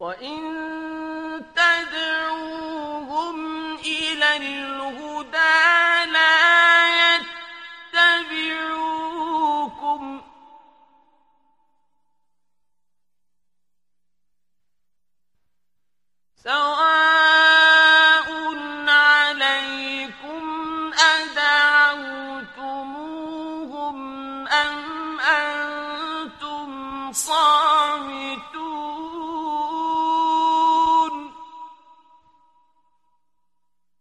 وَإِن تَدْعُوهُمْ إِلَى الْهُدَىٰ لَا يَتَّبِعُوكُمْ ۚ سَوَاءٌ عَلَيْكُمْ أَدَعَوْتُمُوهُمْ أَمْ أَنتُمْ صَامِتُونَ.